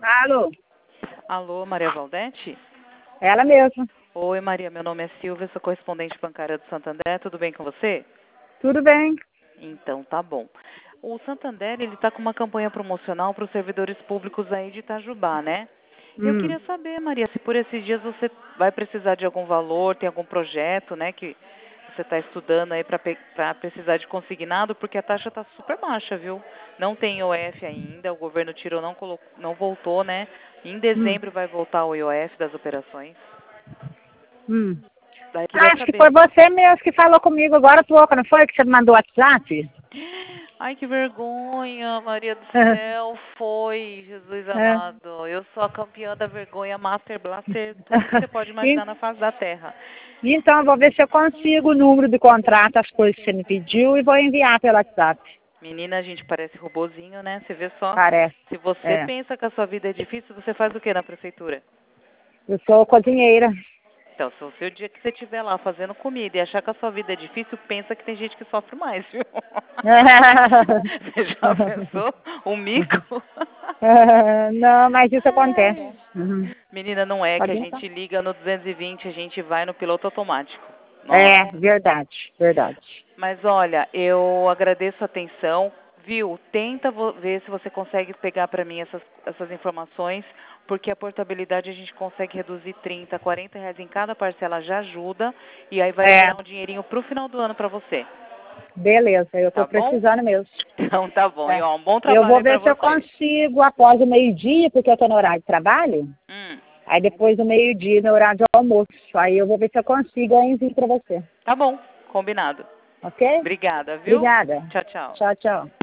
Alô? Alô, Maria Valdete? Ela mesma. Oi, Maria, meu nome é Silvia, sou correspondente bancária do Santander, tudo bem com você? Tudo bem? Então, tá bom. O Santander, ele está com uma campanha promocional para os servidores públicos aí de Itajubá, né? Eu queria saber, Maria, se por esses dias você vai precisar de algum valor, tem algum projeto, né, que você está estudando aí para precisar de consignado, porque a taxa está super baixa, viu? Não tem IOF ainda, o governo tirou, não voltou, né? Em dezembro vai voltar o IOF das operações. Daí eu queria Acho que saber. foi você mesmo que falou comigo agora há pouco, não foi? Que você me mandou o WhatsApp? Ai, que vergonha, Maria do céu, foi, Jesus amado. Eu sou a campeã da vergonha, Master Blaster, tudo que você pode imaginar na face da terra. Então, eu vou ver se eu consigo o número do contrato, as coisas que você me pediu, e vou enviar pelo WhatsApp. Menina, a gente parece robozinho, né? Você vê só. Parece. Se você pensa que a sua vida é difícil, você faz o que na prefeitura? Eu sou cozinheira. Então, se o dia que você estiver lá fazendo comida e achar que a sua vida é difícil, pensa que tem gente que sofre mais, viu? Você já pensou? Um mico? Não, mas isso acontece. Ai. Menina, não é que a Pode ir, tá? gente liga no 220, a gente vai no piloto automático. É, Nossa. verdade, verdade. Mas olha, eu agradeço a atenção, viu? Tenta ver se você consegue pegar para mim essas informações, porque a portabilidade a gente consegue reduzir 30, 40 reais em cada parcela, já ajuda, e aí vai virar um dinheirinho pro final do ano para você. Beleza, eu Tá estou bom? precisando mesmo. Então tá bom. E É. ó, um bom Eu trabalho vou aí para ver se eu você. consigo após o meio-dia, porque eu estou no horário de trabalho. Aí depois do meio-dia, no horário de almoço. Aí eu vou ver se eu consigo, aí envio para você. Tá bom, combinado. Ok? Obrigada, viu? Obrigada. Tchau, tchau. Tchau, tchau.